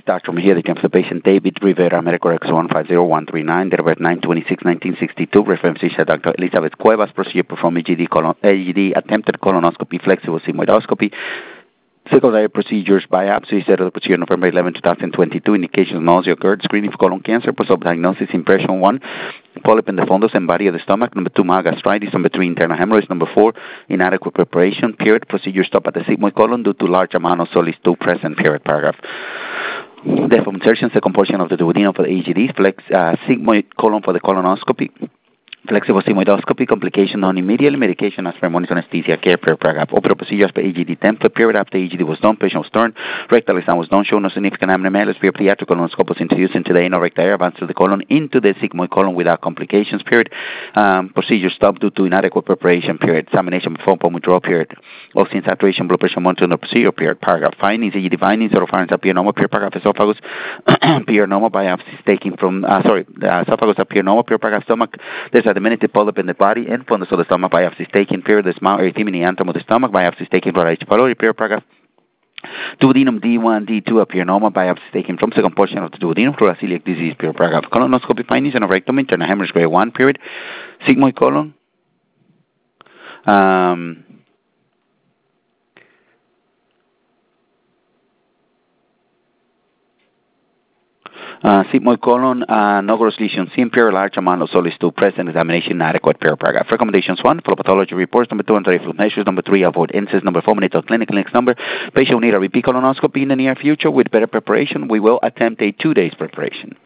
Dr. Mejia, the for the patient David Rivera, medical records 150139, date of birth 9/26/1962, reference is Dr. Elizabeth Cuevas, procedure performed AGD, attempted colonoscopy, flexible sigmoidoscopy, secondary procedures, biopsy, set of the procedure November 11, 2022, indications nausea occurred, screening for colon cancer, post-op diagnosis, impression 1, polyp in the fundus and body of the stomach, number 2, mild gastritis, number 3, internal hemorrhoids, number 4, inadequate preparation, period, procedure stop at the sigmoid colon due to large amount of solids 2 present, period, paragraph. Depth of insertion, second portion of the duodenum for the AGD, sigmoid colon for the colonoscopy, flexible sigmoidoscopy, complication non immediately, medication as per monitor anesthesia care per paragraph. Operative procedure as per AGD template, period after AGD was done, patient was turned, rectal exam was done, showing no significant abnormalities, pediatric colonoscope was introduced into the anal rectal area, advanced to the colon, into the sigmoid colon without complications, period. Procedure stopped due to inadequate preparation, period. Examination performed upon withdrawal, period. Oxygen saturation, blood pressure monitoring the procedure, period. Paragraph. Findings, AGD findings, oropharynx appear normal, period. Paragraph. Esophagus appear normal, biopsies taken from, the esophagus appear normal, period. Paragraph. Stomach, there's a diminutive polyp in the body and fundus of the stomach, biopsies taken, period. The small erythema in the antrum of the stomach, biopsies taken from H. pylori, period. Paragraph. Duodenum D1, D2 appear normal, biopsies taken from second portion of the duodenum, celiac disease, period. Paragraph. Colonoscopy findings and rectum, internal hemorrhage grade 1, period. Sigmoid colon. Sigmoid colon, no gross lesion seen, period, large amount of solids 2 present, examination inadequate, period, paragraph. Recommendations 1, follow pathology reports, number 2, anti-reflux measures, number 3, avoid incest, number 4, monitor clinical next number. Patient will need a repeat colonoscopy in the near future with better preparation. We will attempt a 2 days preparation.